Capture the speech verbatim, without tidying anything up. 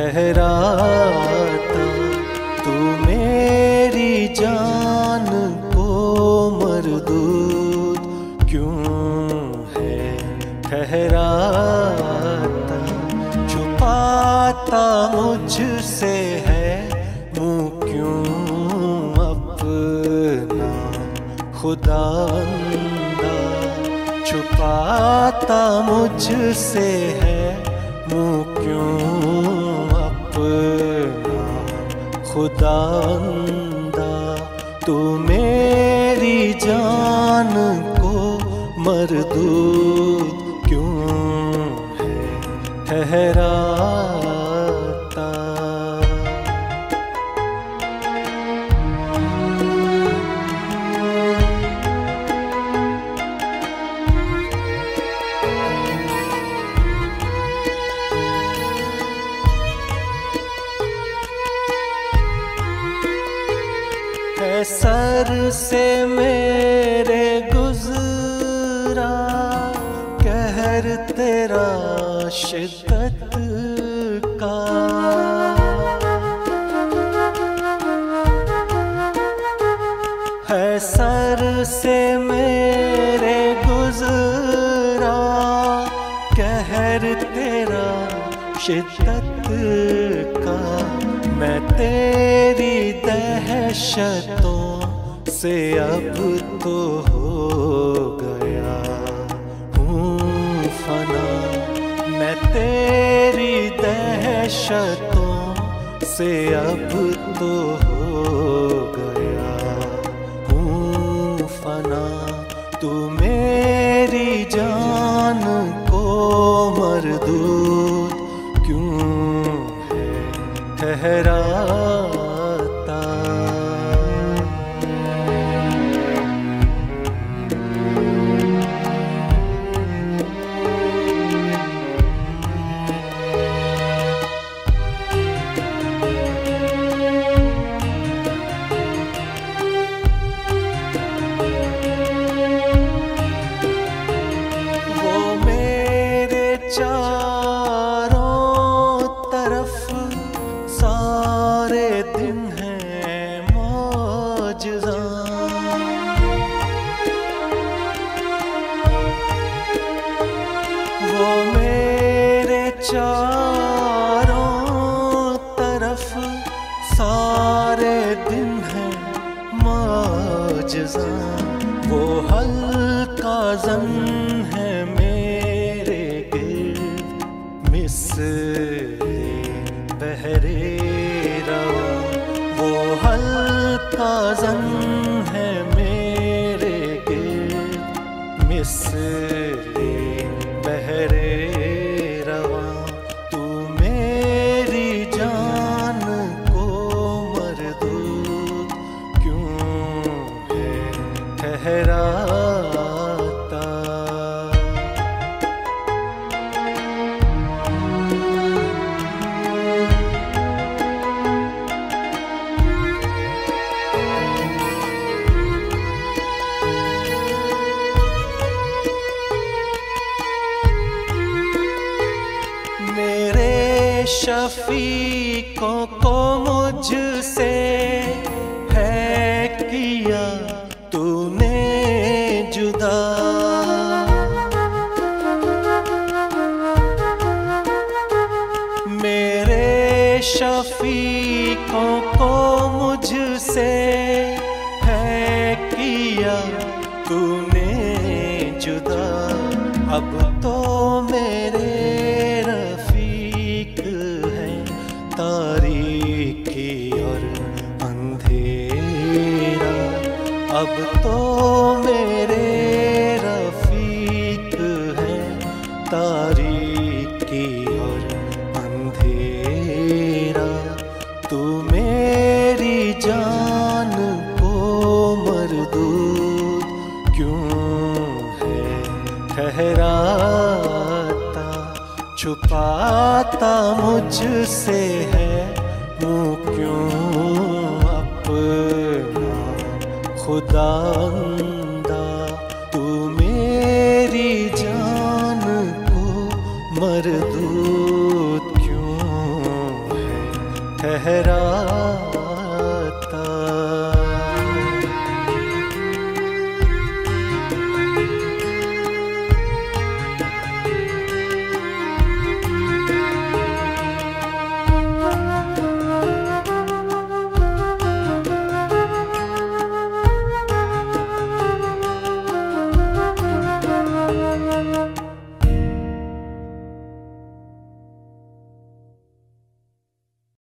ठहराता, तू मेरी जान को मरदूद क्यों है ठहराता। छुपाता मुझसे है मुँह क्यों अपना खुदाबंदा, छुपाता मुझसे है मुँह क्यों अपना खुदाबंदा। तू मेरी जान को मरदूद क्यों है ठहराता। है सर से मेरे गुजरा कहर तेरा शिद्दत का, है सर से मेरे गुजरा कहर तेरा शिद्दत का। मैं तेरी दहशतों से अब तो हो गया हूँ फना, मैं तेरी दहशतों से अब तो हो गया हूँ फना। तू मेरी जान को मरदूद क्यों है ठहराता। वो मेरे चारों तरफ सारे दिन हैं मौजज़ा, वो मेरे चारों तरफ सारे दिन हैं मौजज़ा। वो हल्का ज़न है मेरे गिर्द मिसरे बहरे रवा, वो हल्का ज़न है मेरे गिर्द मिसरे बहरे रवा। तू मेरी जान को मरदूद क्यों है ठहराता। मेरे शफीकों को मुझसे है किया तूने जुदा, मेरे शफीकों को मुझसे है किया तूने जुदा। अब तो मेरे रफीक हैं तारीकी और अंधेरा, अब तो मेरे रफीक हैं तारीकी और अंधेरा। तू मेरी जान को मरदूद क्यों है ठहराता। छुपाता मुझसे है मुँह क्यों अपना खुदाबंदा। तू मेरी जान को मरदूद क्यों ठहराता।